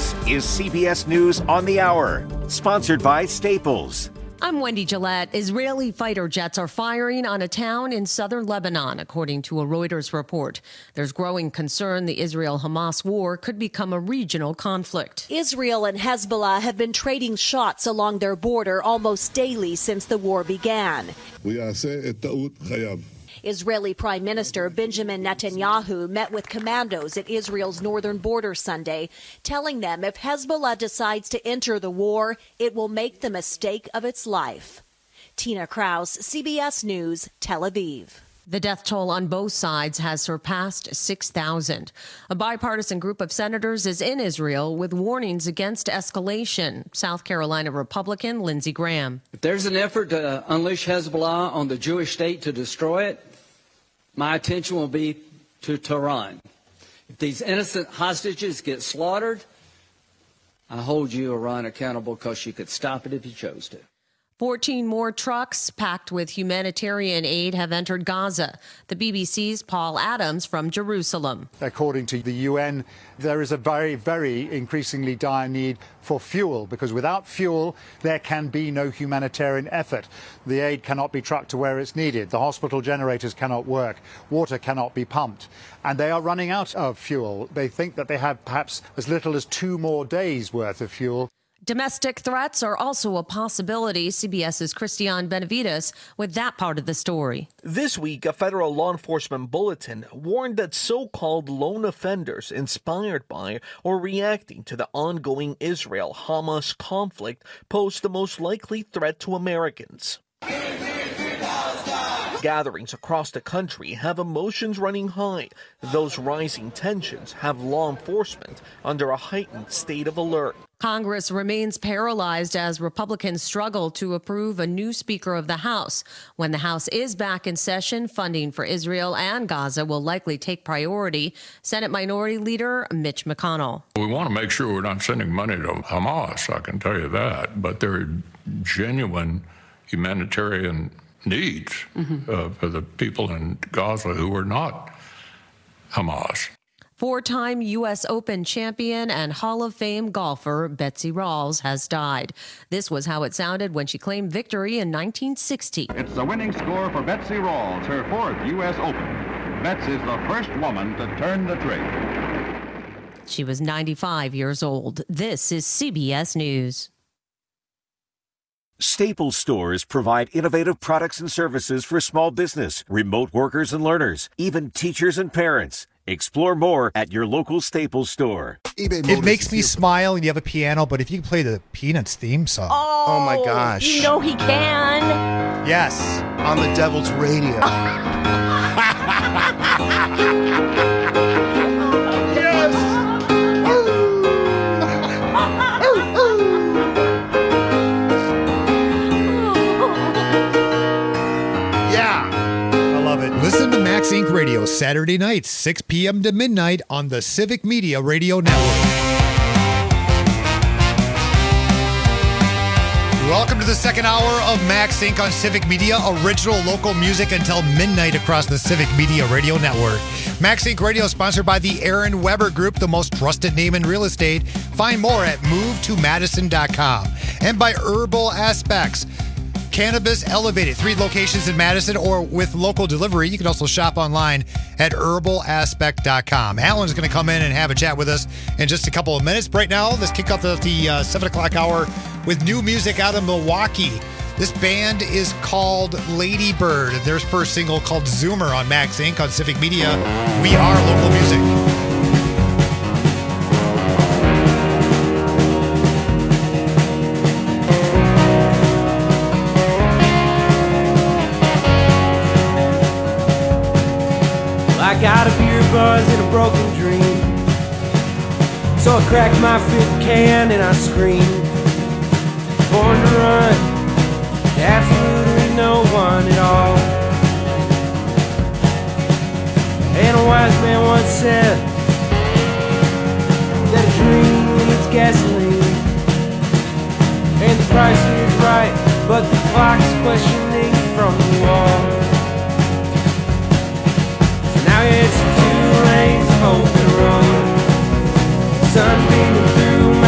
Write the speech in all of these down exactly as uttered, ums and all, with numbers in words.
This is C B S News on the Hour, sponsored by Staples. I'm Wendy Gillette. Israeli fighter jets are firing on a town in southern Lebanon, according to a Reuters report. There's growing concern the Israel-Hamas war could become a regional conflict. Israel and Hezbollah have been trading shots along their border almost daily since the war began. Israeli Prime Minister Benjamin Netanyahu met with commandos at Israel's northern border Sunday, telling them if Hezbollah decides to enter the war, it will make the mistake of its life. Tina Kraus, C B S News, Tel Aviv. The death toll on both sides has surpassed six thousand. A bipartisan group of senators is in Israel with warnings against escalation. South Carolina Republican Lindsey Graham. If there's an effort to unleash Hezbollah on the Jewish state to destroy it, my attention will be to Tehran. If these innocent hostages get slaughtered, I hold you, Iran, accountable because you could stop it if you chose to. fourteen more trucks packed with humanitarian aid have entered Gaza. The B B C's Paul Adams from Jerusalem. According to the U N, there is a very, very increasingly dire need for fuel, because without fuel, there can be no humanitarian effort. The aid cannot be trucked to where it's needed. The hospital generators cannot work. Water cannot be pumped. And they are running out of fuel. They think that they have perhaps as little as two more days' worth of fuel. Domestic threats are also a possibility. CBS's Christian Benavides with that part of the story. This week, a federal law enforcement bulletin warned that so-called lone offenders inspired by or reacting to the ongoing Israel-Hamas conflict pose the most likely threat to Americans. Gatherings across the country have emotions running high. Those rising tensions have law enforcement under a heightened state of alert. Congress remains paralyzed as Republicans struggle to approve a new Speaker of the House. When the House is back in session, funding for Israel and Gaza will likely take priority. Senate Minority Leader Mitch McConnell. We want to make sure we're not sending money to Hamas, I can tell you that, but there are genuine humanitarian needs mm-hmm. uh, for the people in Gaza who are not Hamas. Four-time U S Open champion and Hall of Fame golfer Betsy Rawls has died. This was how it sounded when she claimed victory in nineteen sixty. It's the winning score for Betsy Rawls, her fourth U S Open. Betsy is the first woman to turn the trick. She was ninety-five years old. This is C B S News. Staples stores provide innovative products and services for small business, remote workers and learners, even teachers and parents. Explore more at your local Staples store. It makes me smile and you have a piano, but if you can play the Peanuts theme song. Oh, oh my gosh. You know he can. Yes. On the Devil's Radio. Listen to Max Incorporated. Radio Saturday nights, six p.m. to midnight on the Civic Media Radio Network. Welcome to the second hour of Max Inc on Civic Media, original local music until midnight across the Civic Media Radio Network. Max Inc Radio is sponsored by the Aaron Weber Group, the most trusted name in real estate. Find more at move to madison dot com. And by Herbal Aspects. Cannabis Elevated, three locations in Madison or with local delivery. You can also shop online at herbal aspect dot com. Alan's going to come in and have a chat with us in just a couple of minutes. Right now, let's kick off the, the uh, seven o'clock hour with new music out of Milwaukee. This band is called Lady Bird. Their first single called Zoomer on Max Inc on Civic Media. We are local music. I got a beer buzz and a broken dream, so I cracked my fifth can and I screamed. Born to run, absolutely no one at all. And a wise man once said that a dream needs gasoline, and the price is right, but the clock's questioning from the wall. Now it's two lanes open road, sun beaming through my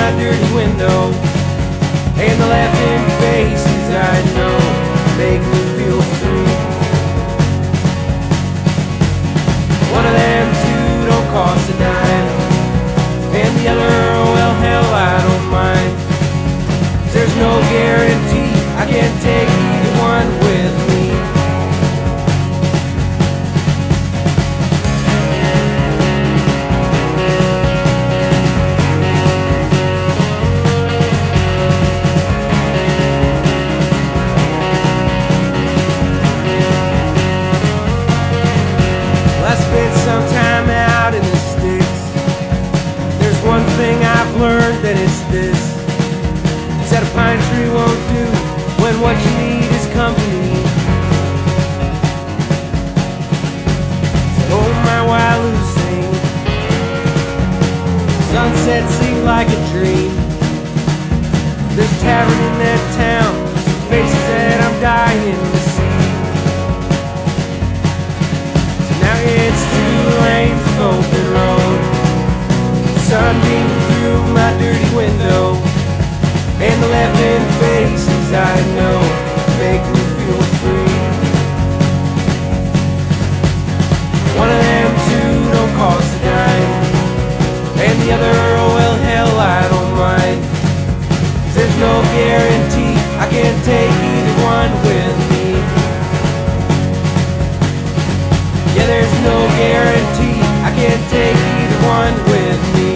sunset seemed like a dream. There's a tavern in that town, some faces that I'm dying to see. So now it's two lanes of open road, sun beaming through my dirty window, and the laughing faces I know make me feel free. One of them two don't cost a dime, and the other, well, hell, I don't mind. 'Cause there's no guarantee I can take either one with me. Yeah, there's no guarantee I can take either one with me.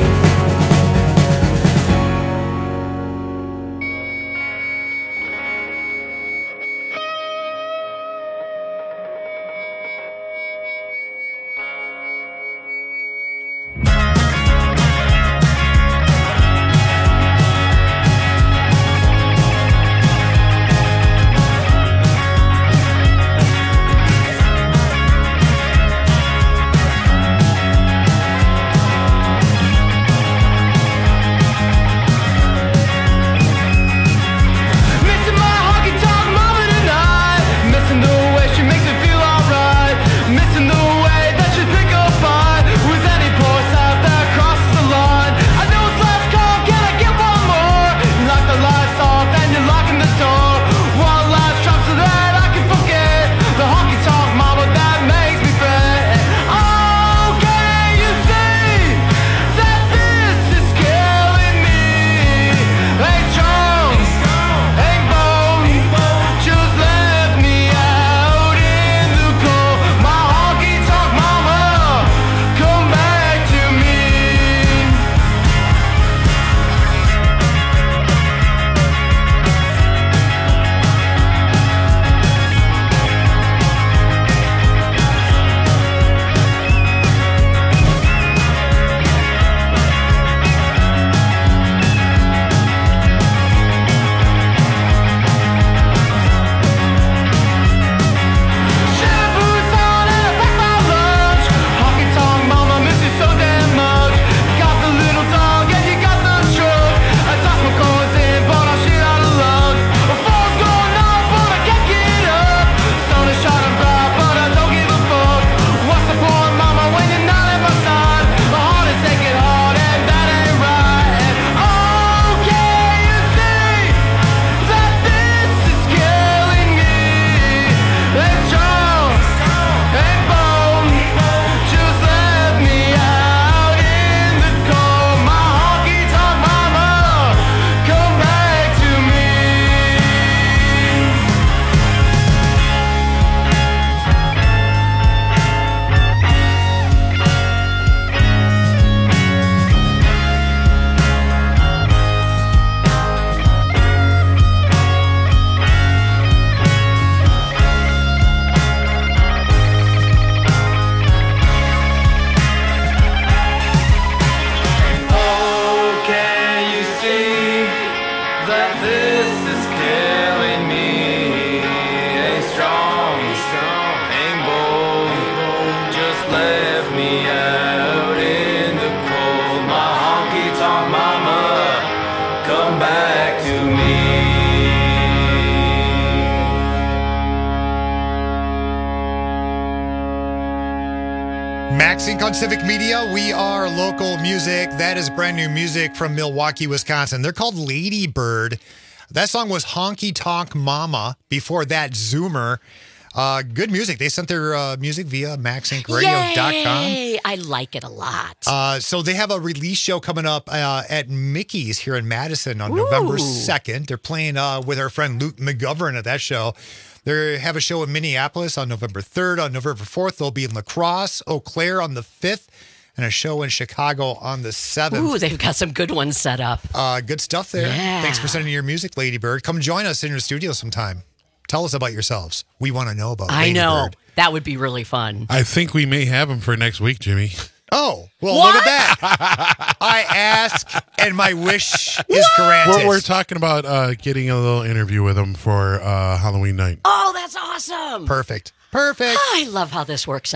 MaxSync on Civic Media. We are local music. That is brand new music from Milwaukee, Wisconsin. They're called Lady Bird. That song was Honky Tonk Mama. Before that, Zoomer. Uh, good music. They sent their uh, music via max sync radio dot com. Yay! I like it a lot. Uh, so they have a release show coming up uh, at Mickey's here in Madison on Ooh. November second. They're playing uh, with our friend Luke McGovern at that show. They have a show in Minneapolis on November third. On November fourth, they'll be in La Crosse, Eau Claire on the fifth, and a show in Chicago on the seventh. Ooh, they've got some good ones set up. Uh, good stuff there. Yeah. Thanks for sending your music, Lady Bird. Come join us in your studio sometime. Tell us about yourselves. We want to know about I Lady know. Bird. That would be really fun. I think we may have him for next week, Jimmy. Oh, well, What? look at that. I ask, and my wish is granted. We're, we're talking about uh, getting a little interview with him for uh, Halloween night. Oh, that's awesome. Perfect. Perfect. I love how this works out.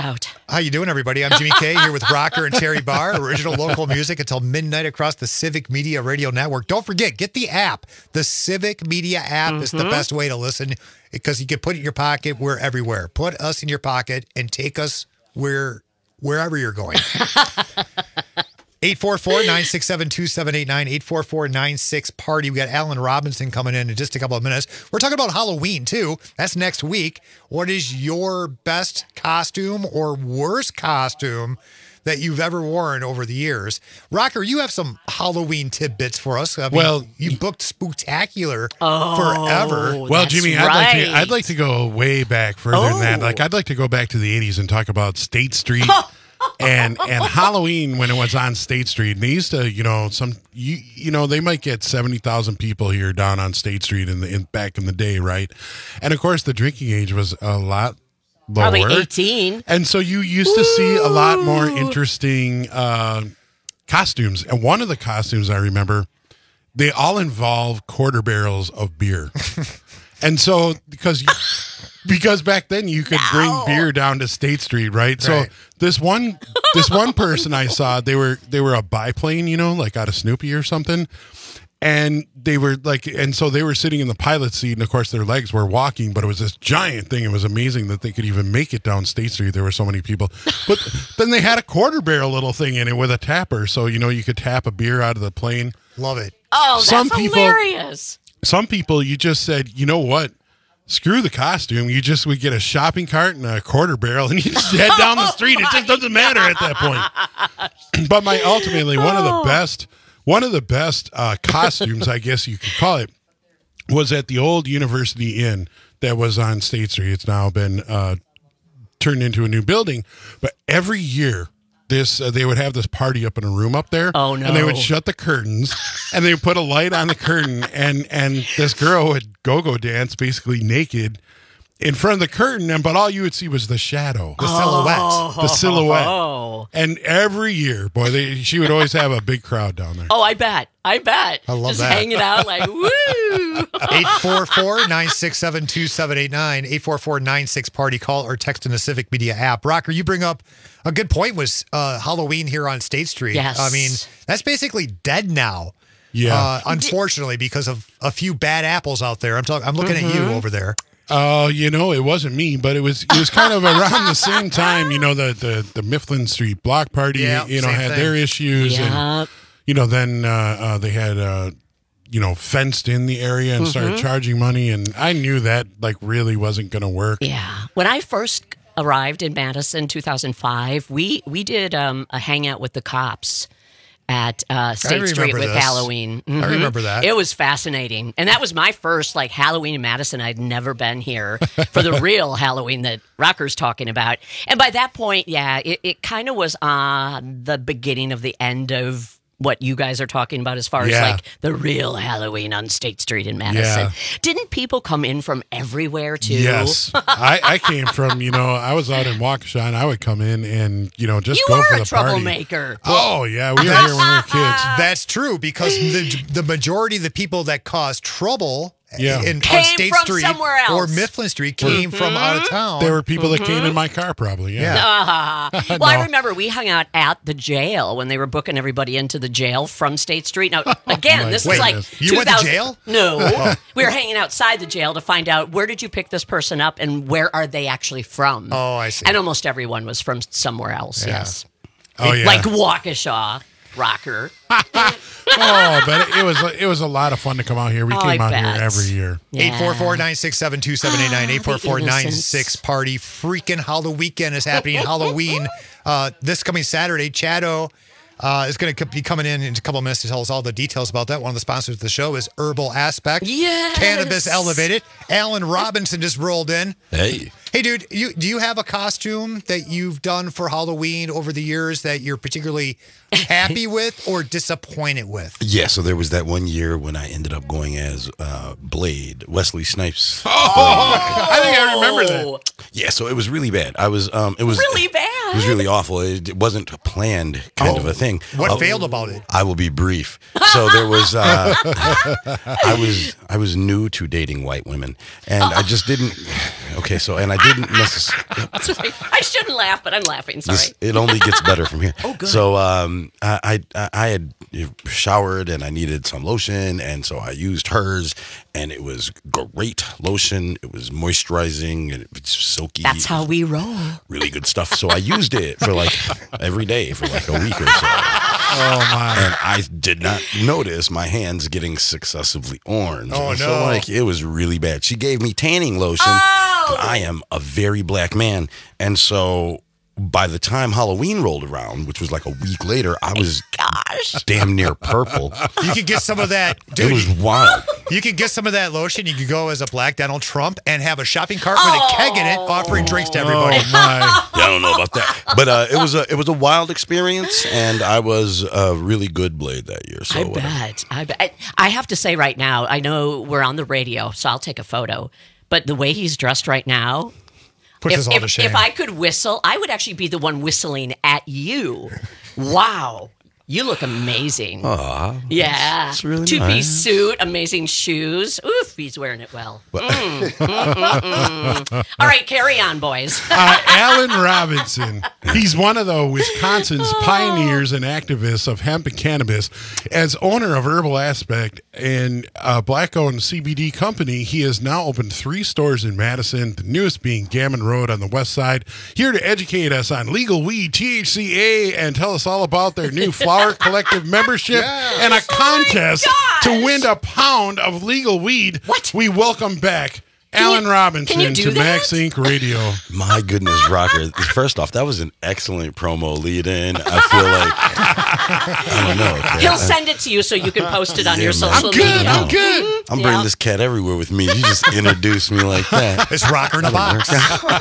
How you doing, everybody? I'm Jimmy K here with Rocker and Terry Barr. Original local music until midnight across the Civic Media Radio Network. Don't forget, get the app. The Civic Media app mm-hmm. is the best way to listen because you can put it in your pocket. We're everywhere. Put us in your pocket and take us where wherever you're going. eight four four, nine six seven, two seven eight nine, eight four four, nine six, party. We got Alan Robinson coming in in just a couple of minutes. We're talking about Halloween, too. That's next week. What is your best costume or worst costume that you've ever worn over the years? Rocker, you have some Halloween tidbits for us. I mean, well, you booked Spooktacular oh, forever. Well, Jimmy, I'd, right. like to, I'd like to go way back further oh. than that. Like, I'd like to go back to the eighties and talk about State Street. and and Halloween when it was on State Street, and they used to, you know, some you you know they might get seventy thousand people here down on State Street in the in, back in the day, right? And of course, the drinking age was a lot lower, probably eighteen, and so you used to see a lot more interesting uh, costumes. And one of the costumes I remember, they all involve quarter barrels of beer, and so because. You, Because back then you could bring no. beer down to State Street, right? So Right. this one, this one person I saw, they were they were a biplane, you know, like out of Snoopy or something, and they were like, and so they were sitting in the pilot seat, and of course their legs were walking, but it was this giant thing. It was amazing that they could even make it down State Street. There were so many people, but then they had a quarter barrel little thing in it with a tapper, so you know you could tap a beer out of the plane. Love it. Oh, that's Some people- hilarious. Some people, you just said, you know what? Screw the costume. You just would get a shopping cart and a quarter barrel and you just head down the street. It just doesn't matter at that point. But my ultimately one of the best one of the best uh, costumes, I guess you could call it, was at the old University Inn that was on State Street. It's now been uh, turned into a new building. But every year This uh, they would have this party up in a room up there. Oh, no. And they would shut the curtains and they would put a light on the curtain and and this girl would go-go dance basically naked in front of the curtain, and but all you would see was the shadow, the silhouette, oh. the silhouette. Oh. And every year, boy, they, she would always have a big crowd down there. Oh, I bet. I bet. I love Just that. hanging out like, woo. eight four four, nine six seven, two seven eight nine, eight four four, nine six, party, call or text in the Civic Media app. Rocker, you bring up a good point was uh, Halloween here on State Street. Yes. I mean, that's basically dead now. Yeah. Uh, unfortunately, because of a few bad apples out there. I'm talking. I'm looking Mm-hmm. at you over there. Oh, uh, you know, it wasn't me, but it was it was kind of around the same time, you know, the the, the Mifflin Street Block Party, Yeah, you know, same had thing. their issues. Yep. And, you know, then uh, uh, they had, uh, you know, fenced in the area and started Mm-hmm. charging money. And I knew that, like, really wasn't going to work. Yeah. When I first arrived in Madison, two thousand five, we, we did um, a hangout with the cops at uh, State Street remember with this. Halloween. I Mhm. remember that. It was fascinating. And that was my first like Halloween in Madison. I'd never been here for the real Halloween that Rocker's talking about. And by that point, yeah, it, it kind of was on the beginning of the end of what you guys are talking about as far Yeah. as like the real Halloween on State Street in Madison. Yeah. Didn't people come in from everywhere too? Yes. I, I came from, you know, I was out in Waukesha and I would come in and, you know, just You go were for a the party. troublemaker. Oh, yeah. We were here when we were kids. That's true because the the majority of the people that caused trouble Yeah. in, Came on State from Street somewhere else. or Mifflin Street came from out of town. There were people that Mm-hmm. came in my car probably. Yeah. Yeah. Ah. Well, No. I remember we hung out at the jail when they were booking everybody into the jail from State Street. Now, again, my this Wait, was like you went to two thousand jail? No, we were hanging outside the jail to find out where did you pick this person up and where are they actually from. Oh, I see. And almost everyone was from somewhere else. Yeah. Yes, Oh, yeah. like Waukesha, Rocker. Oh, but it, it was it was a lot of fun to come out here. We Oh, came I out bet. here every year. eight four four, nine six seven, two seven eight nine, eight four four, nine six, innocence. party. Freaking Halloween weekend is happening. Halloween uh, this coming Saturday. Chado uh, is going to be coming in in a couple of minutes to tell us all the details about that. One of the sponsors of the show is Herbal Aspect. Yes. Cannabis Elevated. Alan Robinson just rolled in. Hey. Hey, dude, you do you have a costume that you've done for Halloween over the years that you're particularly happy with or disappointed with? Yeah, so there was that one year when I ended up going as uh, Blade, Wesley Snipes. Oh, I think I remember that. Yeah, so it was really bad. I was, um, it was Really bad? It was really awful. It, it wasn't a planned kind Oh. of a thing. What Uh, failed about it? I will be brief. So there was, uh, I was, I was new to dating white women, and I just didn't. Okay, so and I I didn't necessarily. Sorry, I shouldn't laugh, but I'm laughing. Sorry. This, it only gets better from here. Oh, good. So um, I, I I had showered and I needed some lotion, and so I used hers, and it was great lotion. It was moisturizing and it was silky. That's how we roll. Really good stuff. So I used it for like every day for like a week or so. Oh my! And I did not notice my hands getting successively orange. Oh and no! So like it was really bad. She gave me tanning lotion. Oh! But I am a very black man, and so by the time Halloween rolled around, which was like a week later, I was Gosh. damn near purple. You could get some of that, dude. It was wild. You could get some of that lotion. You could go as a black Donald Trump and have a shopping cart with a keg in it, offering drinks to everybody. Oh my! Yeah, I don't know about that, but uh, it was a it was a wild experience, and I was a really good Blade that year. So I whatever. bet. I bet. I have to say right now, I know we're on the radio, so I'll take a photo. But the way he's dressed right now, Puts if, us all if, to shame. if I could whistle, I would actually be the one whistling at you. Wow. You look amazing. Aw, Yeah. it's really Two-piece nice. suit, amazing shoes. Oof, he's wearing it well. Mm, mm, mm, mm. All right, carry on, boys. Uh, Alan Robinson. He's one of the Wisconsin's pioneers and activists of hemp and cannabis. As owner of Herbal Aspect and a black-owned C B D company, he has now opened three stores in Madison, the newest being Gammon Road on the west side, here to educate us on legal weed, T H C A, and tell us all about their new flower collective membership and a contest to win a pound of legal weed. What? We welcome back Alan you- Robinson can you do to that? Max Inc Radio. My goodness, Rocker. First off, that was an excellent promo lead in. I feel like, I don't know. Kat. He'll send it to you so you can post it on Yeah, your man. social I'm good. media. I'm good. I'm Yeah. bringing this cat everywhere with me. You just introduced me like that. It's Rocker in a box.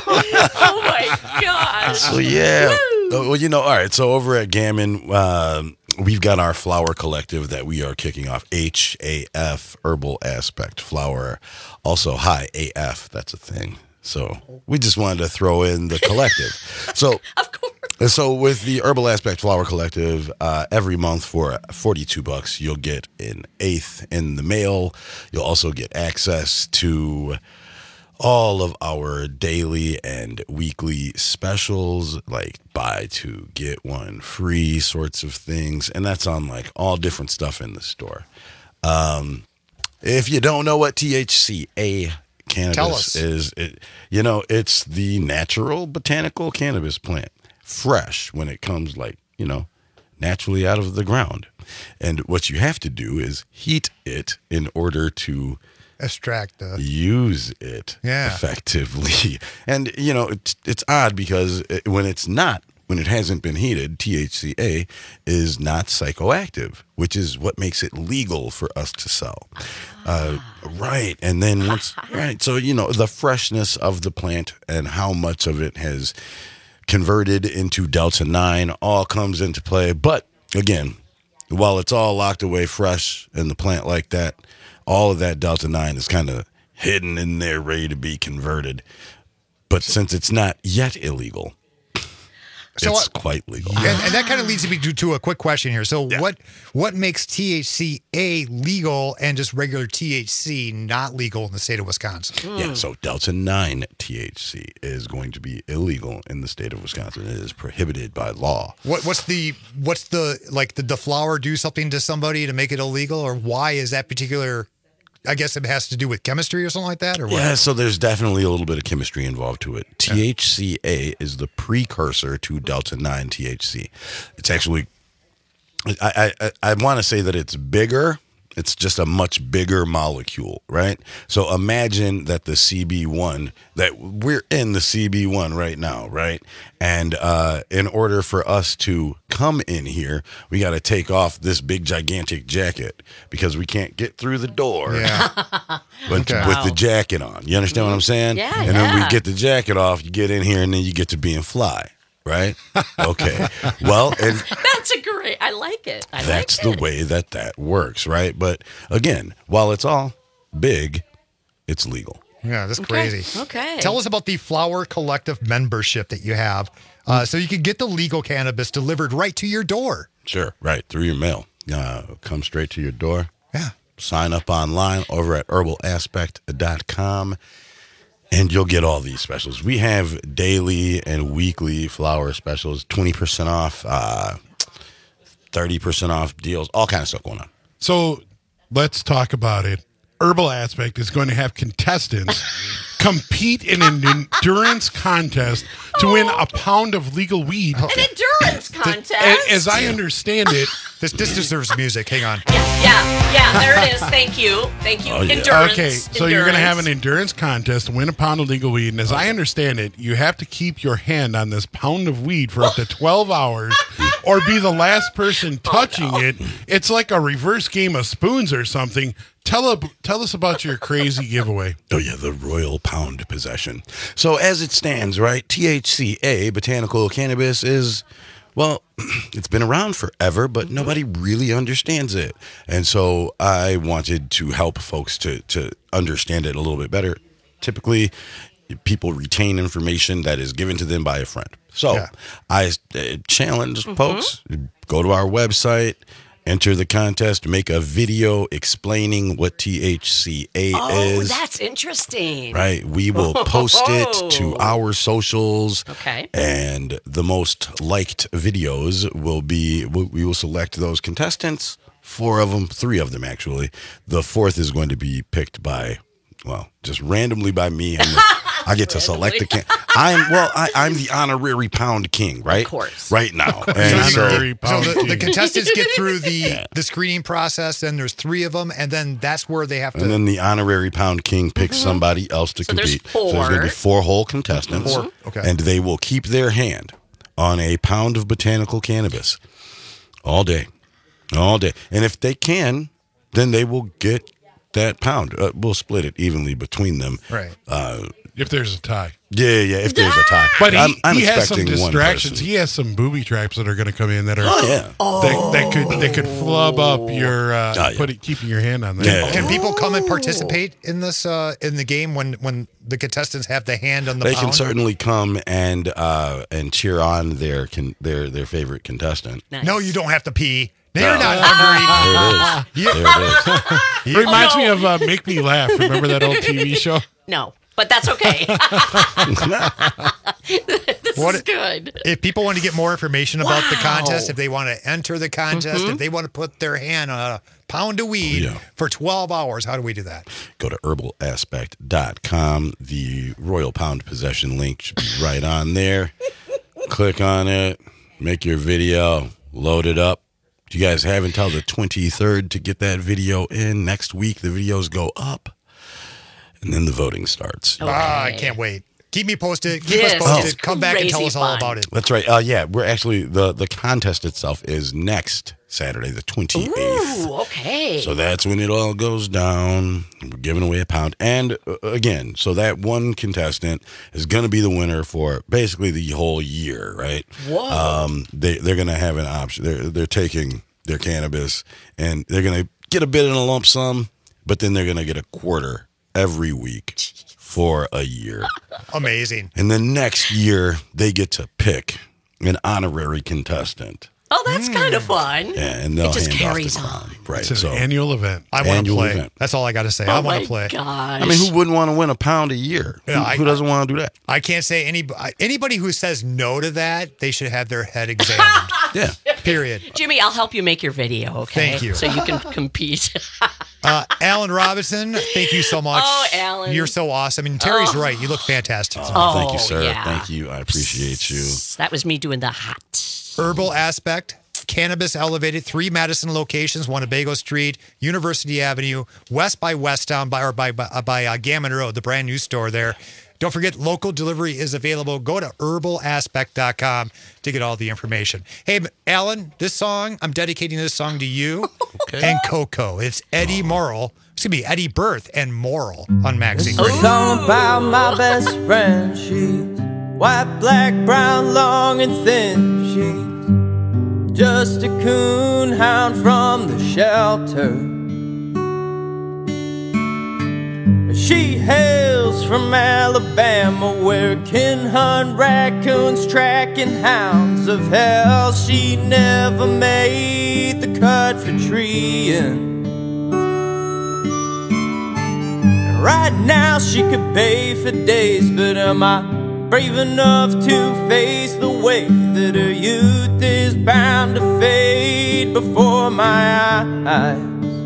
Oh my gosh. So, yeah. Well, you know, all right. So, over at Gammon, uh, we've got our flower collective that we are kicking off. H A F, Herbal Aspect Flower. Also, hi, A F. That's a thing. So, we just wanted to throw in the collective. So, Of course. And so with the Herbal Aspect Flower Collective, uh, every month for forty-two bucks, you'll get an eighth in the mail. You'll also get access to all of our daily and weekly specials, like buy two, get one free sorts of things. And that's on like all different stuff in the store. Um, if you don't know what T H C A cannabis Tell us. is, it, you know, it's the natural botanical cannabis plant. Fresh when it comes, like, you know, naturally out of the ground. And what you have to do is heat it in order to Extract the. use it Yeah. effectively. And, you know, it's, it's odd because it, when it's not, when it hasn't been heated, T H C A is not psychoactive, which is what makes it legal for us to sell. Uh, right. And then once, right. So, you know, the freshness of the plant and how much of it has converted into Delta nine all comes into play. But again, while it's all locked away fresh in the plant like that, all of that Delta nine is kind of hidden in there, ready to be converted. But since it's not yet illegal, So it's what- quite legal. And, and that kind of leads me to, to a quick question here. So, what what makes T H C A legal and just regular T H C not legal in the state of Wisconsin? Yeah, so Delta nine T H C is going to be illegal in the state of Wisconsin. It is prohibited by law. What what's the what's the like did the flower do something to somebody to make it illegal, or why is that particular? I guess it has to do with chemistry or something like that, or what? Yeah, so there's definitely a little bit of chemistry involved to it. T H C A is the precursor to Delta nine T H C. It's actually, I I, I want to say that it's bigger. It's just a much bigger molecule, right? So imagine that the C B one, that we're in the C B one right now, right? And uh, in order for us to come in here, we got to take off this big gigantic jacket because we can't get through the door Yeah. with, Okay. with the jacket on. You understand what I'm saying? Yeah, And then we yeah. get the jacket off, you get in here, and then you get to being fly, right? Okay. Well, and That's a great. I like it. I that's like the way that that works, right? But again, while it's all big, it's legal. Yeah, that's Okay, crazy. okay. Tell us about the Flower Collective membership that you have, uh, so you can get the legal cannabis delivered right to your door. Sure, right, through your mail. Uh, come straight to your door. Yeah. Sign up online over at herbal aspect dot com. And you'll get all these specials. We have daily and weekly flour specials, twenty percent off, uh, thirty percent off deals, all kind of stuff going on. So let's talk about it. Herbal Aspect is going to have contestants compete in an endurance contest to win a pound of legal weed. An endurance contest? A- As I understand it. This, this deserves music. Hang on. Yeah, yeah, yeah, there it is. Thank you. Thank you. Oh, yeah. Endurance. Okay, so you're going to have an endurance contest to win a pound of legal weed. And as I understand it, you have to keep your hand on this pound of weed for up to twelve hours or be the last person touching oh, no. it. It's like a reverse game of spoons or something. Tell, a, tell us about your crazy giveaway. Oh, yeah, the Royal Pound Possession. So as it stands, right, T H C A, botanical cannabis, is, well, it's been around forever, but nobody really understands it. And so I wanted to help folks to, to understand it a little bit better. Typically, people retain information that is given to them by a friend. So yeah. I uh, challenge mm-hmm. folks, go to our website, enter the contest, make a video explaining what T H C A oh, is. Oh, that's interesting. Right. We will post it to our socials. Okay. And the most liked videos will be, we will select those contestants, four of them, three of them actually. The fourth is going to be picked by, well, just randomly by me. And I get to select the king. I'm well. I, I'm the honorary pound king, right? Of course. Right now. So, And so, so the, the contestants get through the the screening process. Then there's three of them, and then that's where they have to. and then the honorary pound king picks Mm-hmm. somebody else to So there's compete. So there's going to be four. four whole contestants, Four, okay. and they will keep their hand on a pound of botanical cannabis all day, all day. And if they can, then they will get that pound. Uh, we'll split it evenly between them. Right. Uh, If there's a tie. Yeah, yeah, if there's a tie. But he, I'm, I'm he has some expecting one distractions. person. He has some booby traps that are going to come in that are Oh, yeah. that, that could that could flub up your uh, Oh, yeah. put it, keeping your hand on that. Yeah. Can people come and participate in this uh, in the game when when the contestants have the hand on the They pound? can certainly come and uh, and cheer on their con- their their favorite contestant. Nice. No, you don't have to pee. No, you're No. not hungry. There it is. There it is. It reminds Oh, no. me of uh, Make Me Laugh. Remember that old T V show? No, but that's okay. This What- is good. If people want to get more information about the Wow. contest, if they want to enter the contest, if they want to put their hand on a pound of weed Yeah. for twelve hours, how do we do that? Go to herbal aspect dot com. The Royal Pound Possession link should be right on there. Click on it. Make your video. Load it up. You guys have until the twenty-third to get that video in. Next week, the videos go up. And then the voting starts. Ah, I can't wait. Keep me posted. Keep us This posted. is Come back and tell crazy us all fun. about it. That's right. Uh, yeah, we're actually, the, the contest itself is next Saturday, the twenty-eighth. Ooh, okay. So that's when it all goes down. We're giving away a pound. And uh, again, so that one contestant is going to be the winner for basically the whole year, right? Whoa. Um, they, they're going to have an option. They're, they're taking their cannabis and they're going to get a bit in a lump sum, but then they're going to get a quarter every week for a year. Amazing. And then next year, they get to pick an honorary contestant. Oh, that's kind of fun. Yeah, and they'll It just hand carries off the on. crown. Right. It's an so, annual event. I want to Annual play. event. That's all I got to say. Oh I want my to play. gosh. I mean, who wouldn't want to win a pound a year? Yeah, who, I- who doesn't want to do that? I can't say any anybody who says no to that, they should have their head examined. Yeah. Period. Jimmy, I'll help you make your video, okay? Thank you. So you can compete. Uh, Alan Robinson, thank you so much. Oh, Alan. You're so awesome. And Terry's Oh. right. You look fantastic. Oh, thank you, Oh, sir. yeah. Thank you. I appreciate you. That was me doing the hot. Herbal Aspect, Cannabis Elevated, three Madison locations, one at Bago Street, University Avenue, west by Westtown, by or by by, uh, by uh, Gammon Road, the brand new store there. Don't forget, local delivery is available. Go to herbal aspect dot com to get all the information. Hey, Alan, this song, I'm dedicating this song to you and Coco. It's Eddie Morrill. It's going to be Eddie Berth and Morrill on Maxine A Radio. song about my best friend. She's white, black, brown, long and thin. She's just a coon hound from the shelter. She hails from Alabama, where can hunt raccoons, tracking hounds of hell. She never made the cut for treeing. Right now she could pay for days, but am I brave enough to face the way that her youth is bound to fade before my eyes?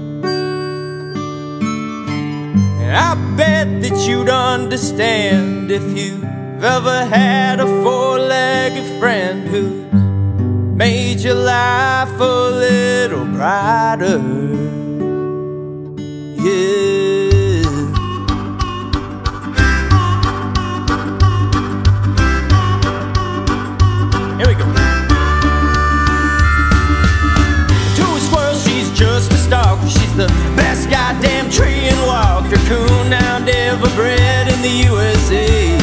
And I bet that you'd understand if you've ever had a four-legged friend who's made your life a little brighter. Yeah. Here we go. To a squirrel, she's just a stalker. She's the best goddamn tree and walker, coon-hound ever bred in the U S A.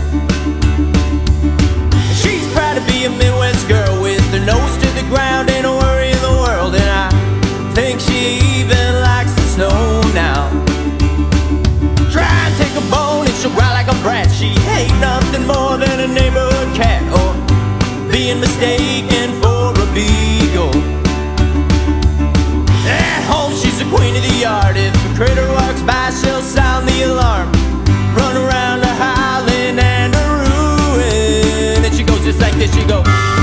She's proud to be a Midwest girl with her nose to the ground, ain't a worry in the world, and I think she even likes the snow now. Try and take a bone and she'll growl like a brat. She ain't nothing more than a neighborhood cat, or being mistaken for a beagle. At home she's the queen of the yard. If a critter walks by she'll sound the alarm, run around her howling and a ruin. And she goes just like this, she goes.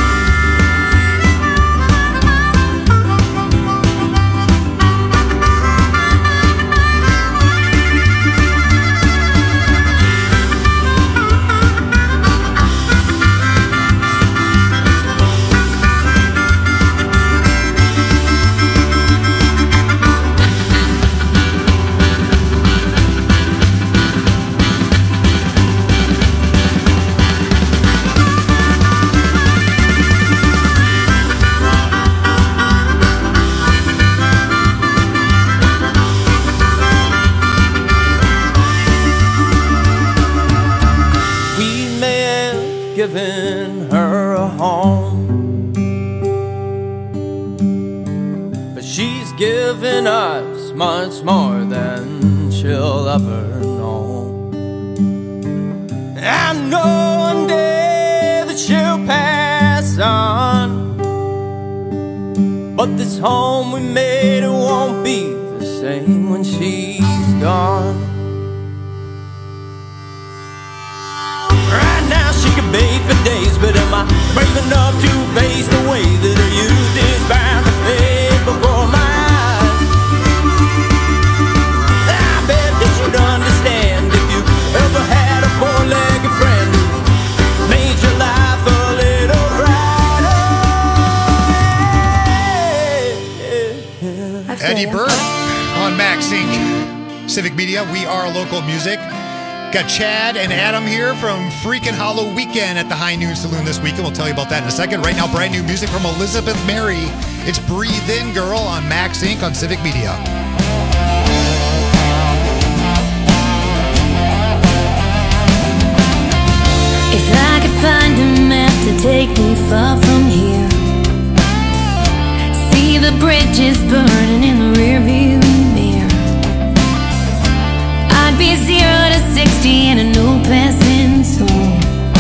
Given her a home, but she's given us much more than she'll ever know. I know one day that she'll pass on, but this home we made, it won't be the same when she's gone. Right now she can bake for days, but am I brave enough to face the way that her youth is bound to fade before my eyes? I bet that you'd understand if you ever had a four-legged friend who made your life a little brighter. Eddie Burke on MaxSync Civic Media. We are local music. Got Chad and Adam here from Freakin' Hollow Weekend at the High Noon Saloon this weekend. We'll tell you about that in a second. Right now, brand new music from Elizabeth Mary. It's Breathe In Girl on MaxSync on Civic Media. If I could find a map to take me far from here, see the bridges burning in the rearview mirror, I'd be zero to sixty in a no passing zone,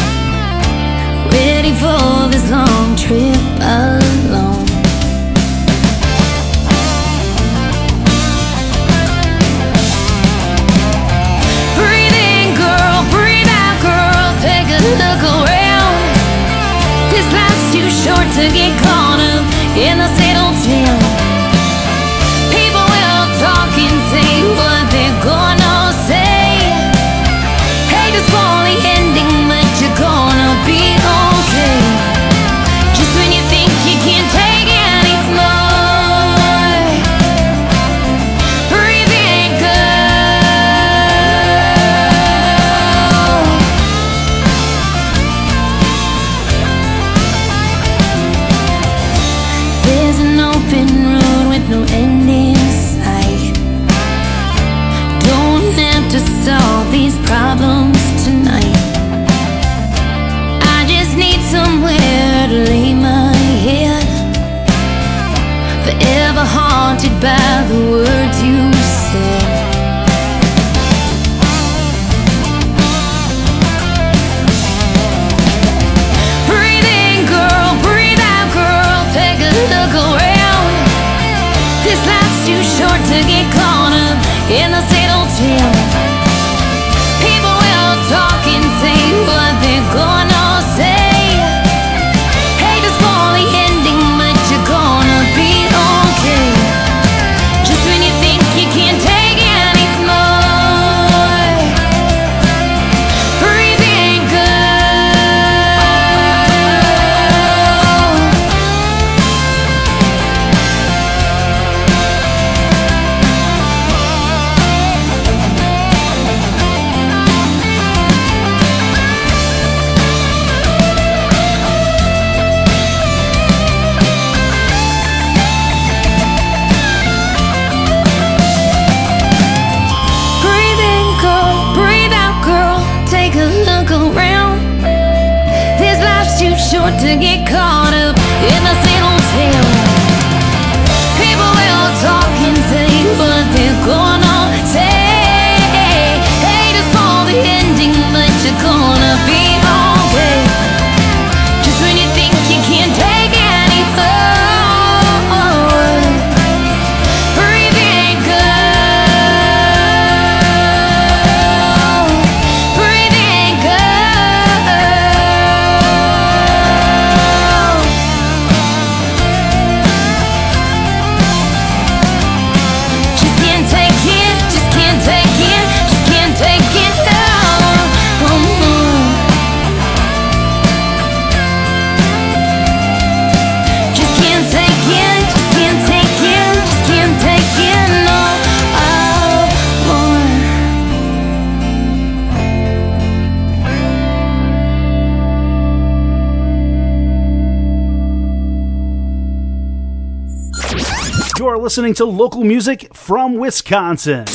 ready for this long trip alone. Breathe in, girl, breathe out, girl, take a look around. This life's too short to get caught up in the same old town. People will talk and say what they're gonna say. Hate this poorly ending, but you're gonna be okay. Just when you think you can't take anymore, breathe in, girl. There's an open road with no end in sight. Don't have to solve these problems tonight. I just need somewhere to lay my head, forever haunted by the words you said. Breathe in, girl, breathe out, girl, take a look around. This life's too short to get caught up in the same old town. short to get caught up in the same old tale. People will talk and say what they're gonna say. Hate is for the ending, but you're gonna be okay. Just when you think you can't take any more, breathing girl, breathing girl. Just can't take it, just can't take it, just can't take it now. Just can't take it, just can't take it, just can't take it no more. You're listening to local music from Wisconsin.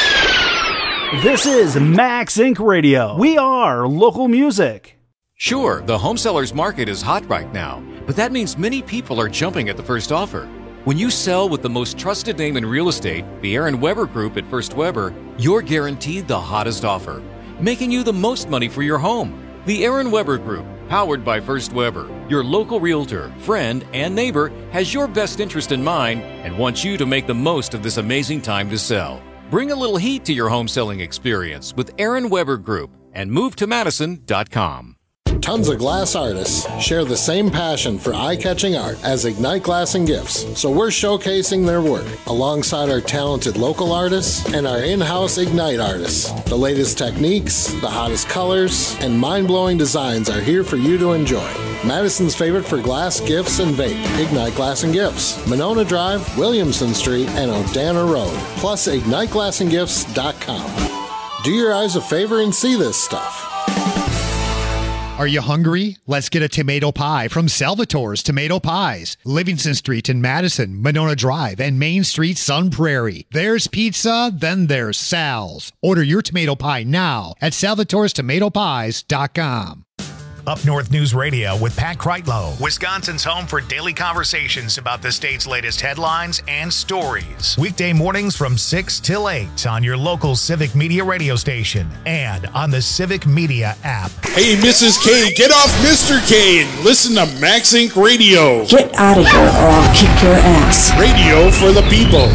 This is Max Incorporated. Radio. We are local music. Sure, the home sellers market is hot right now, but that means many people are jumping at the first offer. When you sell with the most trusted name in real estate, the Aaron Weber Group at First Weber, you're guaranteed the hottest offer, making you the most money for your home. The Aaron Weber Group, powered by First Weber, your local realtor, friend, and neighbor, has your best interest in mind and wants you to make the most of this amazing time to sell. Bring a little heat to your home selling experience with Aaron Weber Group and move to madison dot com. Tons of glass artists share the same passion for eye-catching art as Ignite Glass and Gifts, so we're showcasing their work alongside our talented local artists and our in-house Ignite artists. The latest techniques, the hottest colors, and mind-blowing designs are here for you to enjoy. Madison's favorite for glass, gifts, and vape, Ignite Glass and Gifts, Monona Drive, Williamson Street, and Odana Road, plus ignite glass and gifts dot com. Do your eyes a favor and see this stuff. Are you hungry? Let's get a tomato pie from Salvatore's Tomato Pies. Livingston Street in Madison, Monona Drive, and Main Street, Sun Prairie. There's pizza, then there's Sal's. Order your tomato pie now at salvatores tomato pies dot com. Up North News Radio with Pat Kreitlow, Wisconsin's home for daily conversations about the state's latest headlines and stories. Weekday mornings from six till eight on your local Civic Media radio station and on the Civic Media app. Hey, Missus K, get off Mister K and listen to Max Inc Radio. Get out of here or I'll kick your ass. Radio for the people.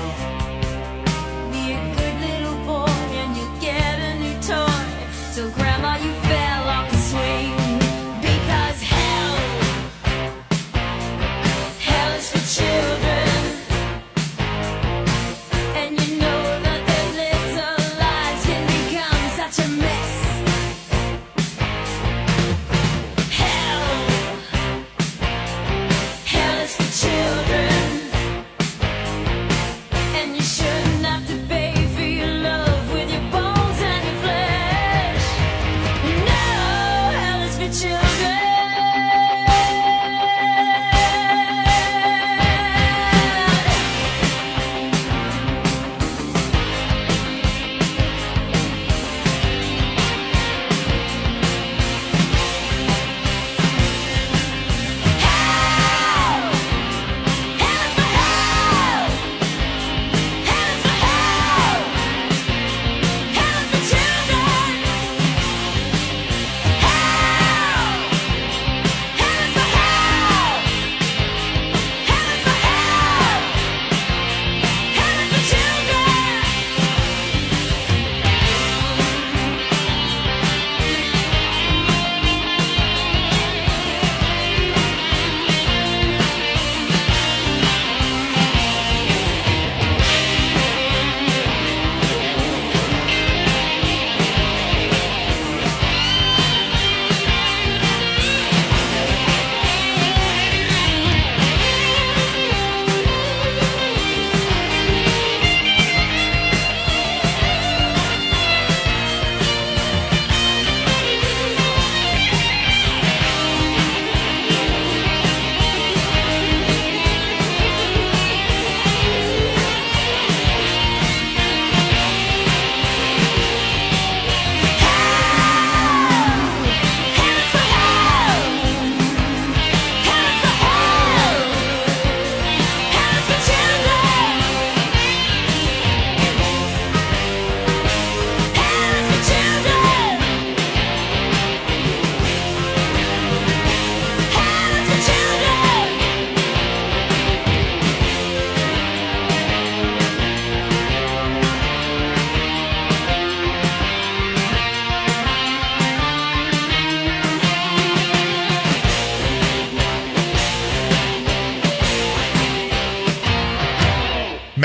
So grab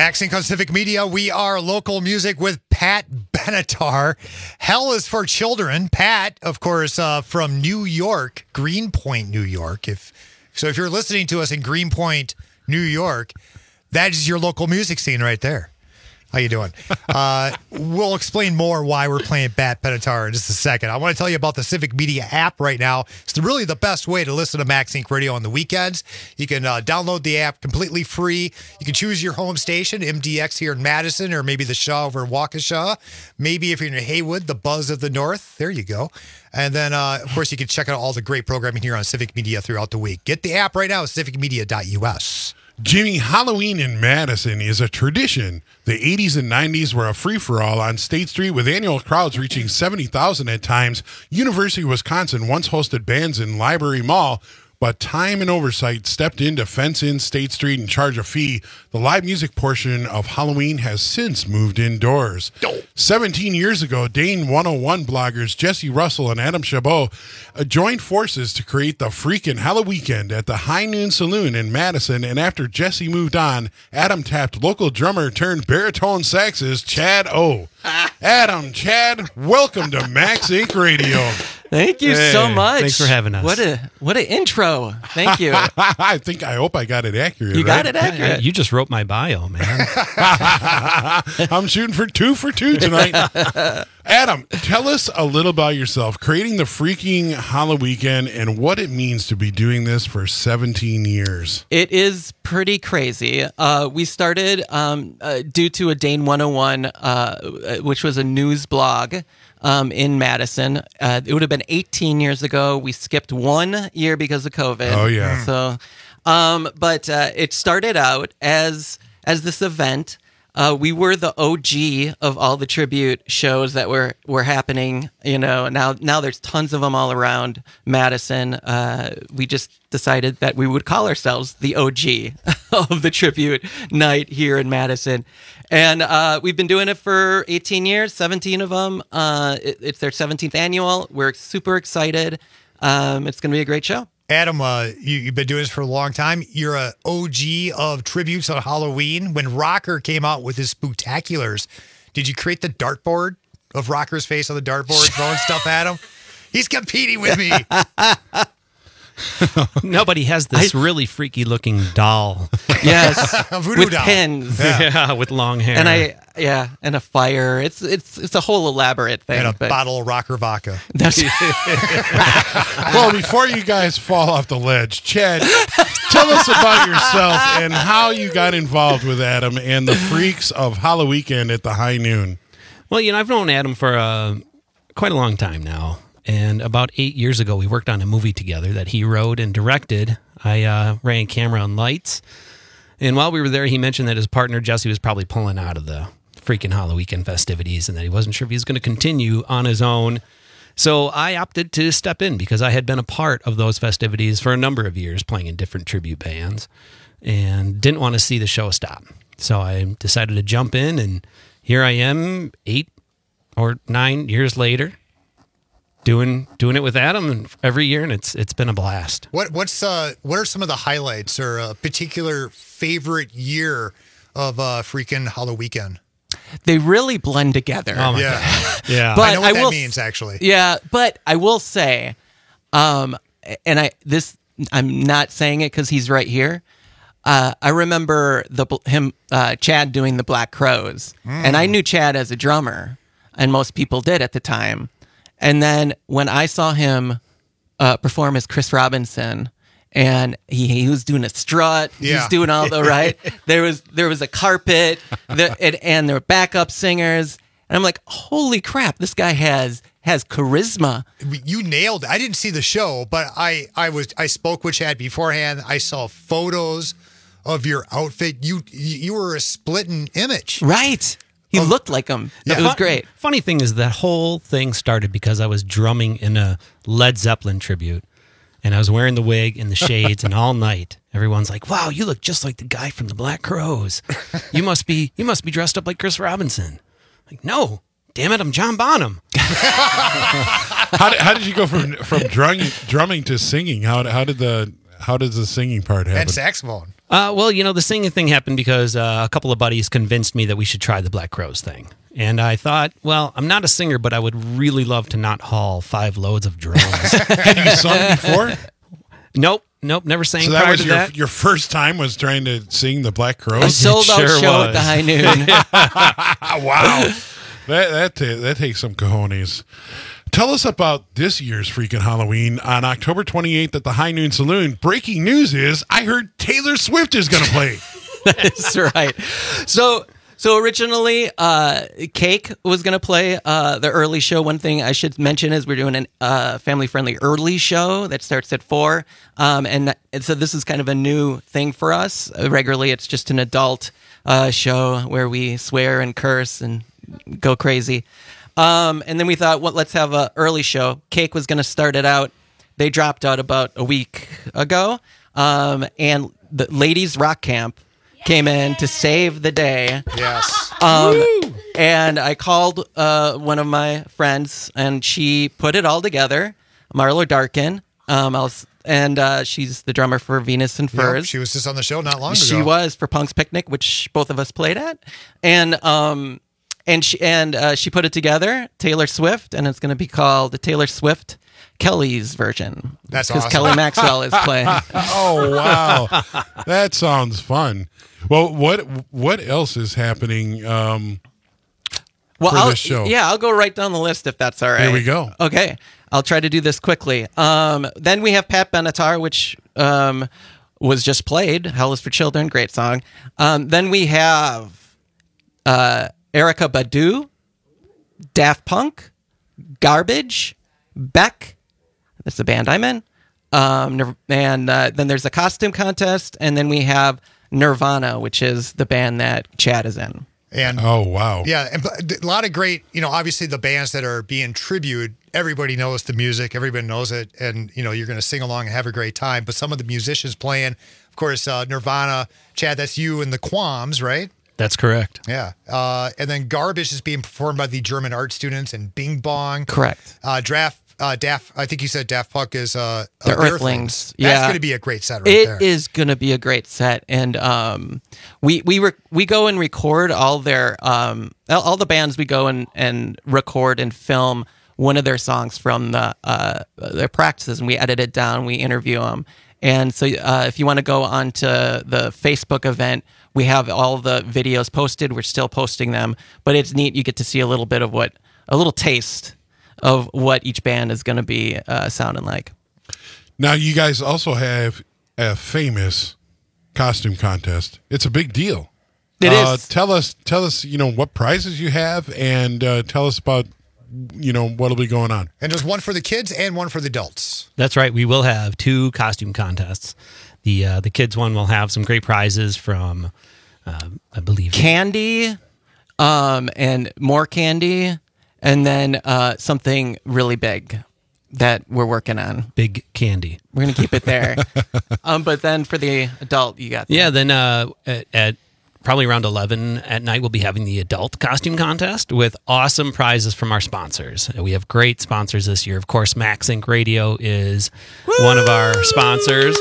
Maxing on Civic Media, we are local music with Pat Benatar. Hell is for Children. Pat, of course, uh, from New York, Greenpoint, New York. If so, if you're listening to us in Greenpoint, New York, that is your local music scene right there. How you doing? Uh, we'll explain more why we're playing Pat Benatar in just a second. I want to tell you about the Civic Media app right now. It's really the best way to listen to Max Inc Radio on the weekends. You can uh, download the app completely free. You can choose your home station, M D X here in Madison, or maybe the Shaw over in Waukesha. Maybe if you're in Haywood, the Buzz of the North. There you go. And then, uh, of course, you can check out all the great programming here on Civic Media throughout the week. Get the app right now at civic media dot U S. Jimmy, Halloween in Madison is a tradition. The eighties and nineties were a free-for-all on State Street with annual crowds reaching seventy thousand at times. University of Wisconsin once hosted bands in Library Mall, but time and oversight stepped in to fence in State Street and charge a fee. The live music portion of Halloween has since moved indoors. seventeen years ago, Dane one oh one bloggers Jesse Russell and Adam Chabot uh, joined forces to create the Freakin' Halloweekend at the High Noon Saloon in Madison, and after Jesse moved on, Adam tapped local drummer turned baritone saxist Chad O. Adam, Chad, welcome to Max Inc Radio. Thank you Hey, so much. thanks for having us. What a what an intro. Thank you. I think I hope I got it accurate. You got right? it accurate. You just wrote my bio, man. I'm shooting for two for two tonight. Adam, tell us a little about yourself, creating the freaking Halloweekend and what it means to be doing this for seventeen years. It is pretty crazy. Uh, we started um, uh, due to a Dane one oh one, uh, which was a news blog um, in Madison. Uh, it would have been eighteen years ago. We skipped one year because of COVID. Oh, yeah. So, um, but uh, it started out as as this event. Uh, we were the O G of all the tribute shows that were, were happening. You know, now now there's tons of them all around Madison. Uh, we just decided that we would call ourselves the O G of the tribute night here in Madison. And uh, we've been doing it for eighteen years, seventeen of them. Uh, it, it's their seventeenth annual. We're super excited. Um, it's going to be a great show. Adam, uh, you, you've been doing this for a long time. You're a O G of tributes on Halloween. When Rocker came out with his Spooktaculars, did you create the dartboard of Rocker's face on the dartboard, throwing stuff at him? He's competing with me. Nobody has this I, really freaky looking doll. Yes, voodoo with doll. pins. Yeah. yeah, with long hair. And I, yeah, and a fire. It's it's it's a whole elaborate thing. And a but bottle of Rocker vodka. That's well, before you guys fall off the ledge, Chad, tell us about yourself and how you got involved with Adam and the freaks of Halloweekend at the High Noon. Well, you know, I've known Adam for uh, quite a long time now. And about eight years ago, we worked on a movie together that he wrote and directed. I uh, ran camera and lights. And while we were there, he mentioned that his partner, Jesse, was probably pulling out of the freaking Halloween festivities and that he wasn't sure if he was going to continue on his own. So I opted to step in because I had been a part of those festivities for a number of years, playing in different tribute bands, and didn't want to see the show stop. So I decided to jump in, and here I am eight or nine years later. Doing doing it with Adam every year, and it's it's been a blast. What what's uh what are some of the highlights or a particular favorite year of uh freaking Halloweekend? They really blend together. Oh my yeah, God. yeah. But I know what I that will, means actually. Yeah, but I will say, um, and I this I'm not saying it because he's right here. Uh, I remember the him uh, Chad doing the Black Crowes, mm. and I knew Chad as a drummer, and most people did at the time. And then when I saw him uh, perform as Chris Robinson, and he, he was doing a strut, he Yeah. was doing all the right. There was there was a carpet, the, and, and there were backup singers, and I'm like, holy crap, this guy has has charisma. You nailed it. I didn't see the show, but I I was I spoke with Chad beforehand. I saw photos of your outfit. You you were a splitting image, right? He um, looked like him. Yeah. It was great. Funny thing is that whole thing started because I was drumming in a Led Zeppelin tribute, and I was wearing the wig and the shades, and all night everyone's like, "Wow, you look just like the guy from the Black Crowes. You must be you must be dressed up like Chris Robinson." Like, no, damn it, I'm John Bonham. how, did, how did you go from from drumming, drumming to singing? How how did the how does the singing part happen? And saxophone. Uh, well, you know, the singing thing happened because uh, a couple of buddies convinced me that we should try the Black Crowes thing. And I thought, well, I'm not a singer, but I would really love to not haul five loads of drums. Had you sung before? Nope. Nope. Never sang So that prior was to your, that. your first time was trying to sing the Black Crowes? A sold out sure show was. at the High Noon. Wow. That that ta- that takes some cojones. Tell us about this year's freaking Halloween on October twenty-eighth at the High Noon Saloon. Breaking news is I heard Taylor Swift is going to play. That's right. So so originally, uh, Cake was going to play uh, the early show. One thing I should mention is we're doing a uh, family-friendly early show that starts at four. Um, and, and so this is kind of a new thing for us. Uh, regularly, it's just an adult uh, show where we swear and curse and go crazy. Um, and then we thought, well, let's have an early show. Cake was going to start it out. They dropped out about a week ago. Um, and the Ladies Rock Camp came in to save the day. Yes. Um, and I called uh, one of my friends, and she put it all together. Marlo Darkin. Um, I was, and uh, she's the drummer for Venus and Furs. Yep, she was just on the show not long ago. She was for Punk's Picnic, which both of us played at. And um, and she and uh, she put it together, Taylor Swift, and it's going to be called the Taylor Swift Kelly's version. That's because awesome. Kelly Maxwell is playing. Oh wow, that sounds fun. Well, what what else is happening um, well, for I'll, this show? Yeah, I'll go right down the list if that's all right. Here we go. Okay, I'll try to do this quickly. Um, then we have Pat Benatar, which um, was just played. Hell is for Children, great song. Um, then we have uh, Erykah Badu, Daft Punk, Garbage, Beck. That's the band I'm in. Um, and uh, then there's a costume contest, and then we have Nirvana, which is the band that Chad is in. And oh wow, yeah, and a lot of great. You know, obviously the bands that are being tribute, everybody knows the music, everybody knows it, and you know you're going to sing along and have a great time. But some of the musicians playing, of course, uh, Nirvana, Chad, that's you and the Qualms, right? That's correct. Yeah, uh, and then Garbage is being performed by the German art students and Bing Bong. Correct. Uh, Draft. Uh, Daft, I think you said Daft Punk is uh, The uh, Earthlings. That's Yeah, going to be a great set right It there. is going to be a great set, and um, we we rec- we go and record all their um all, all the bands. We go and, and record and film one of their songs from the uh their practices, and we edit it down. We interview them, and so uh, if you want to go onto the Facebook event, we have all the videos posted. We're still posting them, but it's neat. You get to see a little bit of what a little taste of what each band is going to be uh, sounding like. Now you guys also have a famous costume contest. It's a big deal. It uh, is. Tell us, tell us, you know, what prizes you have, and uh, tell us about, you know, what'll be going on. And there's one for the kids and one for the adults. That's right. We will have two costume contests. The uh, the kids one will have some great prizes from, uh, I believe, candy, um, and more candy, and then uh, something really big that we're working on. Big candy. We're gonna keep it there. um, but then for the adult, you got Yeah, then uh, at, at probably around eleven at night, we'll be having the adult costume contest with awesome prizes from our sponsors. We have great sponsors this year. Of course, Max Inc Radio is Woo! one of our sponsors.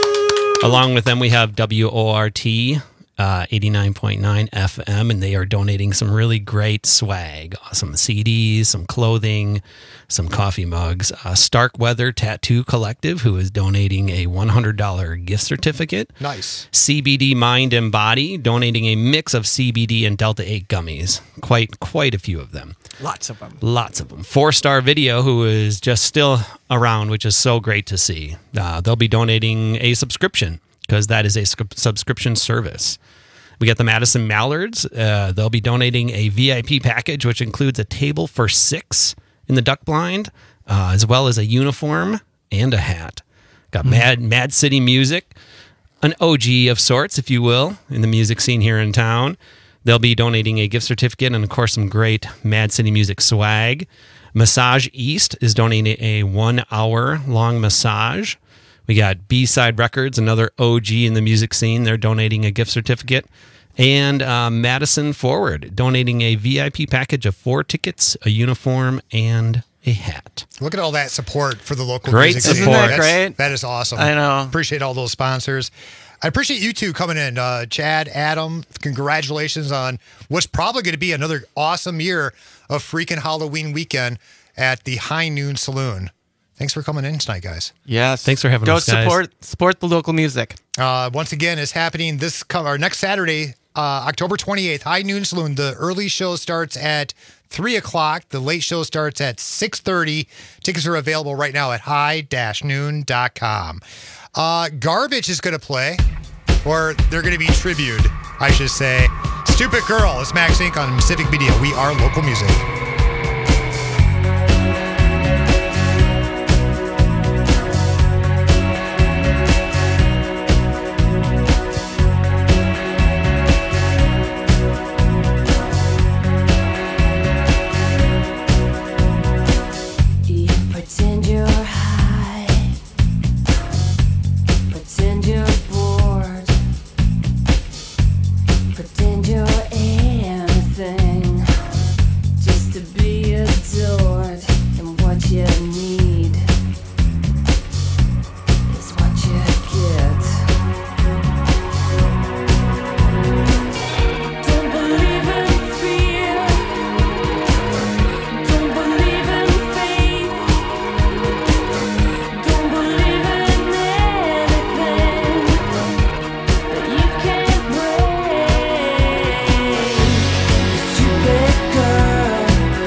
Along with them, we have W O R T, uh, eighty-nine point nine F M, and they are donating some really great swag. Some C Ds, some clothing, some coffee mugs. Uh, Stark Weather Tattoo Collective, who is donating a one hundred dollars gift certificate. Nice. C B D Mind and Body, donating a mix of C B D and Delta eight gummies. Quite, quite a few of them. Lots of them. Lots of them. Four Star Video, who is just still around, which is so great to see. Uh, they'll be donating a subscription because that is a sc- subscription service. We got the Madison Mallards. Uh, they'll be donating a V I P package, which includes a table for six in the duck blind, uh, as well as a uniform and a hat. Got Mad Mad City Music, an O G of sorts, if you will, in the music scene here in town. They'll be donating a gift certificate and, of course, some great Mad City Music swag. Massage East is donating a one-hour-long massage. We got B-Side Records, another O G in the music scene. They're donating a gift certificate. And uh, Madison Forward, donating a V I P package of four tickets, a uniform, and a hat. Look at all that support for the local Great music scene. support. That's- Great. That is awesome. I know. Appreciate all those sponsors. I appreciate you two coming in. Uh, Chad, Adam, congratulations on what's probably going to be another awesome year of freaking Halloween weekend at the High Noon Saloon. Thanks for coming in tonight, guys. Yes. Thanks for having Go us, guys. support support the local music. Uh, once again, it's happening this co- or next Saturday, uh, October twenty-eighth, High Noon Saloon. The early show starts at three o'clock. The late show starts at six thirty. Tickets are available right now at high noon dot com. Uh, Garbage is going to play, or they're going to be tributed, I should say. Stupid Girl is Max Inc on Civic Media. We are local music. Pretend you're high. Pretend you're bored. Pretend you're anything just to be adored. And what you need is what you get. Don't believe in fear. Don't believe in faith. Don't believe in anything that you can't break. Stupid girl.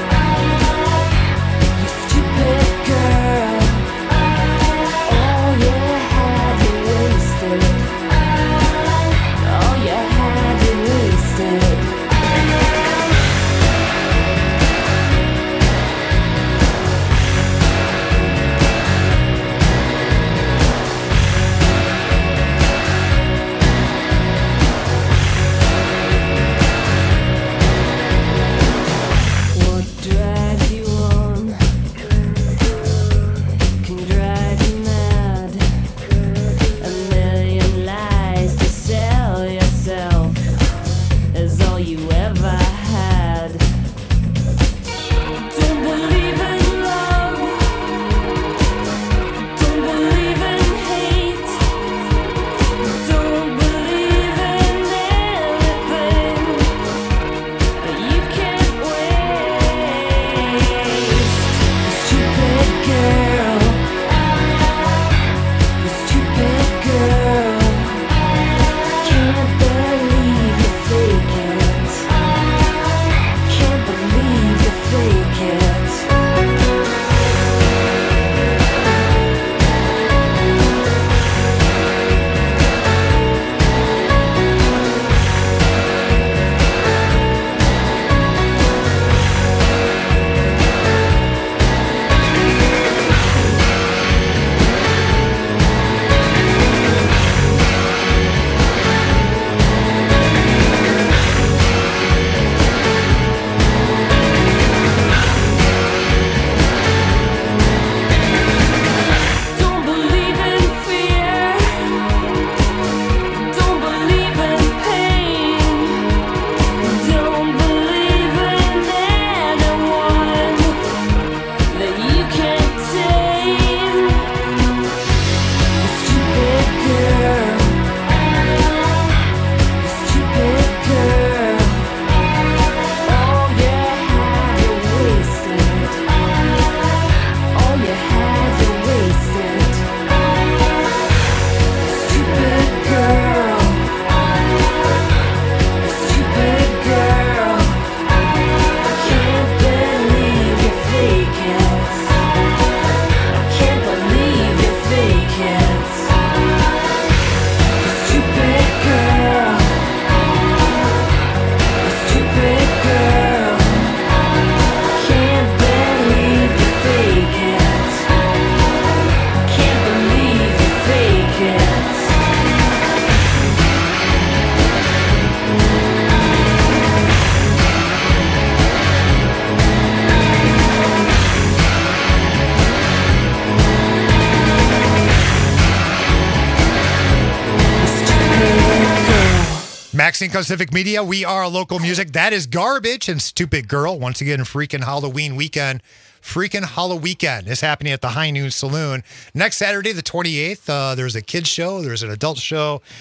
You stupid girl. All you had you wasted. All you had you wasted. What drives you on can drive you mad. A million lies to sell yourself is all you ever had. Don't believe in love. Don't believe in hate. Don't believe in anything that you can't waste. Stupid girl. You stupid girl. Can't believe you fake it. Can't believe you fake it. Don't believe in fear. Don't believe in pain. Don't believe in anyone that you can't tame. Stupid girl. Stupid girl. All you had you wasted. All you had you wasted. Stupid girl. Stupid girl. Can't believe you fake it. Can't believe you fake it. Stupid girl. Stupid girl. Can't believe you fake it. Can't believe you fake it. Max Inc on Civic Media. We are local music. That is Garbage and Stupid Girl. Once again, freaking Halloween weekend. Freaking Halloween weekend is happening at the High Noon Saloon. Next Saturday, the twenty-eighth, uh, there's a kids show, there's an adult show,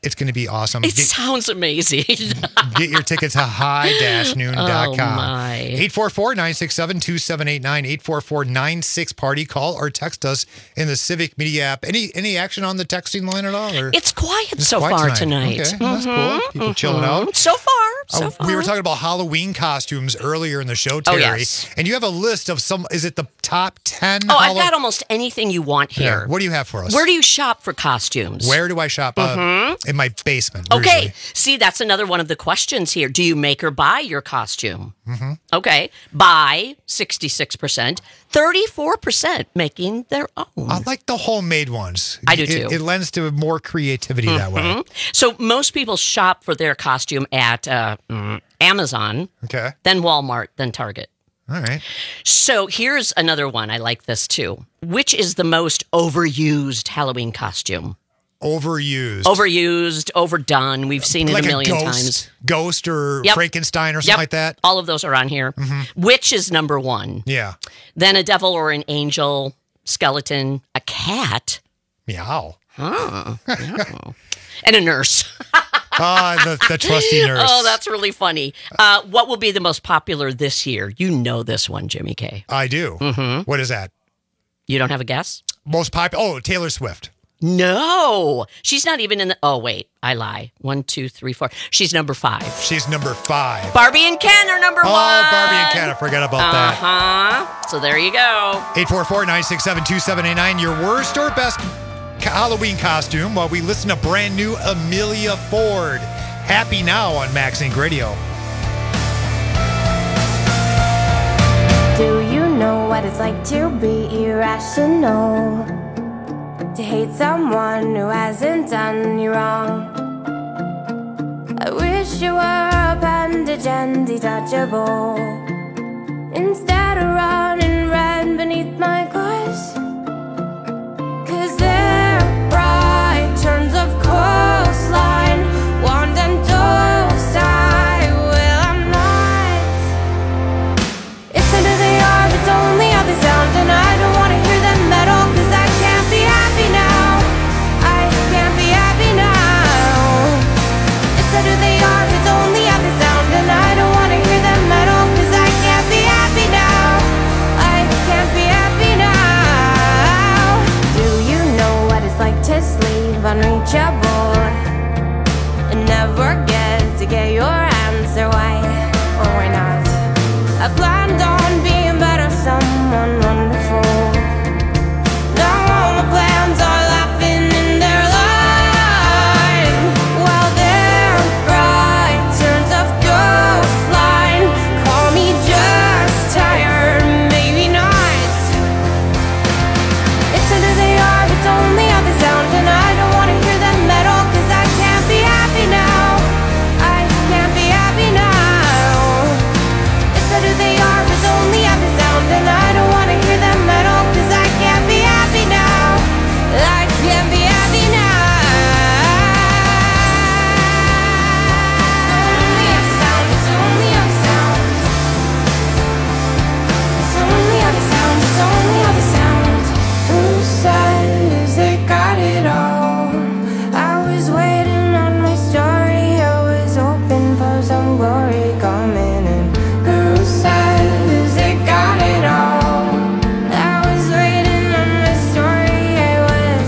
It's going to be awesome. It Get- sounds amazing. Get your tickets at high dash noon dot com. Oh, my. eight four four, nine six seven, two seven eight nine, eight four four, nine six party. Call or text us in the Civic Media app. Any any action on the texting line at all? Or? It's quiet It's so quiet far tonight. tonight. Okay, that's cool. People chilling out. So far, so Uh, far. we were talking about Halloween costumes earlier in the show, Oh, Terry. yes. And you have a list of some, is it the top ten? Oh, I've Hallow- got almost anything you want here. Yeah, what do you have for us? Where do you shop for costumes? Where do I shop? Uh, Mhm. in my basement. Okay. usually. See, that's another one of the questions here. Do you make or buy your costume? Mhm. Okay. Buy, sixty-six percent. thirty-four percent making their own. I like the homemade ones. I do It- too. It, lends to more creativity that way. Mhm. So most people shop for their costume at uh, mm, Amazon, Okay. then Walmart, then Target. All right. So here's another one. I like this too. Which is the most overused Halloween costume? Overused. Overused, overdone. We've seen it like a million ghost, times. Ghost or Yep. Frankenstein or something Yep. like that. All of those are on here. Which is number one? Yeah. Then a devil or an angel, skeleton, a cat. Meow. Huh. Yeah. And a nurse. Ah, the, the trusty nurse. Oh, that's really funny. Uh, what will be the most popular this year? You know this one, Jimmy K. I do. Mm-hmm. What is that? You don't have a guess? Most popular. Oh, Taylor Swift. No. She's not even in the... Oh, wait. I lie. One, two, three, four. She's number five. She's number five. Barbie and Ken are number oh, one. Oh, Barbie and Ken. I forgot about that. Uh-huh. So there you go. eight four four, nine six seven, two seven eight nine. Your worst or best ca- Halloween costume while we listen to brand new Amelia Ford. Happy Now on Max Inc Radio. Do you know what it's like to be irrational? To hate someone who hasn't done you wrong? I wish you were a appendage and detachable, instead of running red beneath my clothes. Cause they're bright turns of coastline, wand and toast, I will, I'm not. It's under the arm, it's only how they sound, and I don't wanna hear them metal, cause I can't be happy now. I can't be happy now. It's under the arm, it's only how they sound, and I don't wanna hear them metal, cause I can't be happy now. I can't be happy now. Do you know what it's like to sleep unreachable and never get to get your answer? Why or why not? I planned on being better, someone wonderful. Now all my plans are laughing in their line, while their bright turns of ghost line call me just tired, maybe not. It's under the arm, it's only how they sound, and I don't wanna hear them metal, cause I can't be happy now. I can't be happy now. It's under the arm, it's only how they sound, and I don't wanna hear them metal, cause I can't be happy now. I can't be happy now. Only how they sound, it's only how they sound. It's only how they sound, it's only how they sound. Who says they got it all? I was waiting on my story, I was hoping for some glory coming in. Who says they got it all? I was waiting on my story, I was.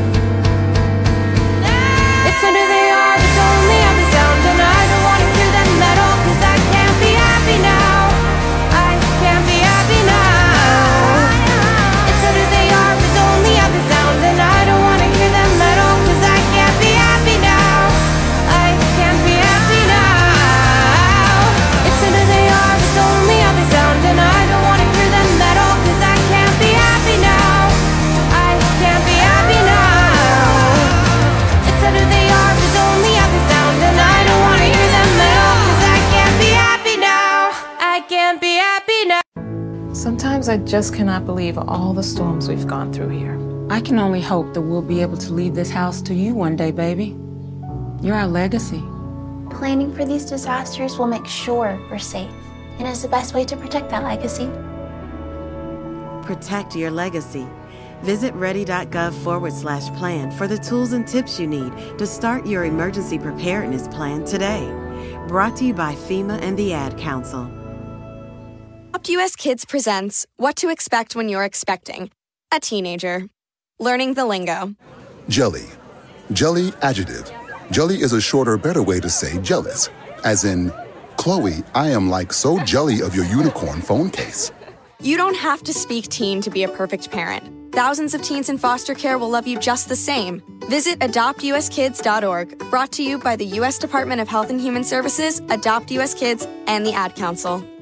It's under the arm, it's only how they sound, and I don't wanna hear them metal, cause I can't be happy now. I can't be happy now. It's under the arm, it's only how they sound, and I don't wanna hear them metal, cause I can't be happy now. I can't be happy now. It's under the arm, it's only how they sound, and I don't wanna hear them metal, cause I can't be happy now. I can't be happy now. It's under the arm, it's only how they sound, and I don't wanna hear them metal, cause I can't be happy now. I can't be happy now. Sometimes I just cannot believe all the storms we've gone through here. I can only hope that we'll be able to leave this house to you one day, baby. You're our legacy. Planning for these disasters will make sure we're safe, and is the best way to protect that legacy. Protect your legacy. Visit ready.gov forward slash plan for the tools and tips you need to start your emergency preparedness plan today. Brought to you by FEMA and the Ad Council. Adopt U S Kids presents What to Expect When You're Expecting a Teenager. Learning the lingo. Jelly. Jelly adjective. Jelly is a shorter, better way to say jealous. As in, Chloe, I am like so jelly of your unicorn phone case. You don't have to speak teen to be a perfect parent. Thousands of teens in foster care will love you just the same. Visit adopt u s kids dot org, brought to you by the U S Department of Health and Human Services, Adopt U S Kids, and the Ad Council.